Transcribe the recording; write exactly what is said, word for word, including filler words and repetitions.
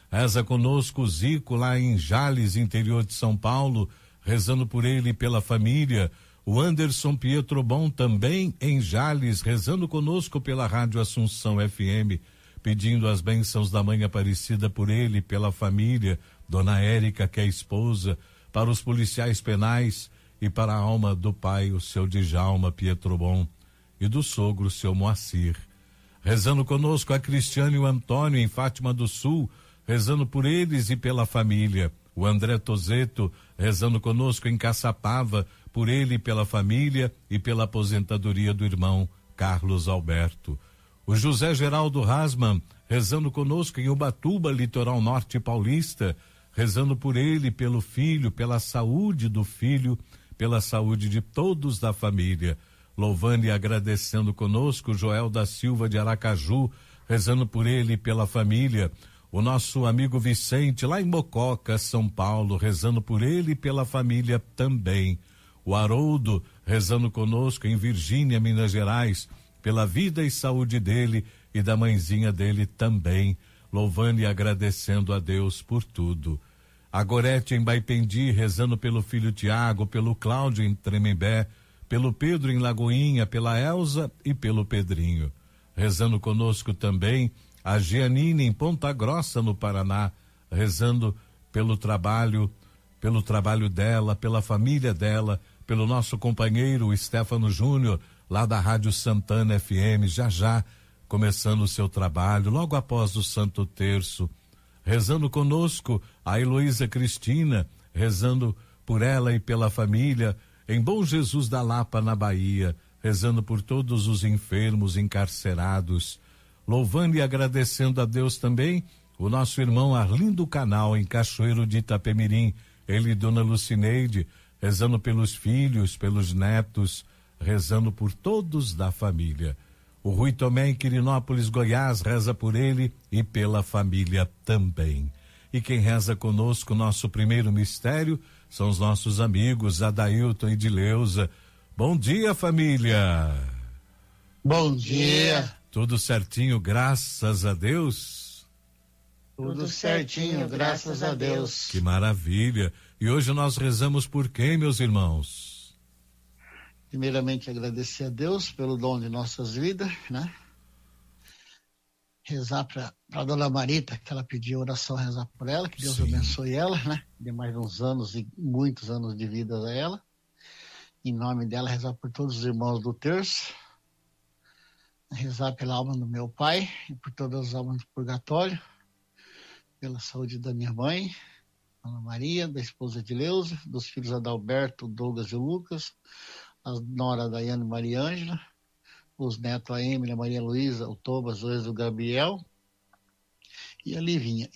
Reza conosco o Zico lá em Jales, interior de São Paulo, rezando por ele e pela família. O Anderson Pietro Bom também em Jales, rezando conosco pela Rádio Assunção F M, pedindo as bênçãos da Mãe Aparecida por ele e pela família. Dona Érica, que é esposa, para os policiais penais e para a alma do pai, o seu Djalma Pietro Bom, e do sogro, o seu Moacir. Rezando conosco a Cristiane e o Antônio em Fátima do Sul, rezando por eles e pela família. O André Tozeto rezando conosco em Caçapava, por ele e pela família e pela aposentadoria do irmão Carlos Alberto. O José Geraldo Rasman rezando conosco em Ubatuba, litoral norte paulista, rezando por ele, pelo filho, pela saúde do filho, pela saúde de todos da família. Louvando e agradecendo conosco Joel da Silva de Aracaju, rezando por ele e pela família. O nosso amigo Vicente, lá em Mococa, São Paulo, rezando por ele e pela família também. O Haroldo, rezando conosco em Virgínia, Minas Gerais, pela vida e saúde dele e da mãezinha dele também, louvando e agradecendo a Deus por tudo. A Gorete em Baipendi, rezando pelo filho Tiago, pelo Cláudio em Tremembé, pelo Pedro em Lagoinha, pela Elza e pelo Pedrinho. Rezando conosco também a Gianine em Ponta Grossa, no Paraná, rezando pelo trabalho, pelo trabalho dela, pela família dela, pelo nosso companheiro o Stefano Júnior, lá da Rádio Santana F M, já já começando o seu trabalho, logo após o Santo Terço. Rezando conosco a Heloísa Cristina, rezando por ela e pela família, em Bom Jesus da Lapa, na Bahia, rezando por todos os enfermos, encarcerados, louvando e agradecendo a Deus também o nosso irmão Arlindo Canal, em Cachoeiro de Itapemirim, ele e Dona Lucineide, rezando pelos filhos, pelos netos, rezando por todos da família. O Rui Tomé em Quirinópolis, Goiás, reza por ele e pela família também. E quem reza conosco, nosso primeiro mistério, são os nossos amigos Adailton e Dileuza. Bom dia, família! Bom dia! Tudo certinho, graças a Deus? Tudo certinho, graças a Deus. Que maravilha! E hoje nós rezamos por quem, meus irmãos? Primeiramente agradecer a Deus pelo dom de nossas vidas, né? Rezar para a dona Marita, que ela pediu oração, rezar por ela, que Deus Sim. abençoe ela, né? Dê mais uns anos e muitos anos de vida a ela. Em nome dela, rezar por todos os irmãos do terço. Rezar pela alma do meu pai e por todas as almas do purgatório. Pela saúde da minha mãe, Ana Maria, da esposa de Leusa, dos filhos Adalberto, Douglas e Lucas, a nora Daiane Maria Ângela, os netos a Emília, Maria Luísa, o Tobas, o Gabriel e a Livinha.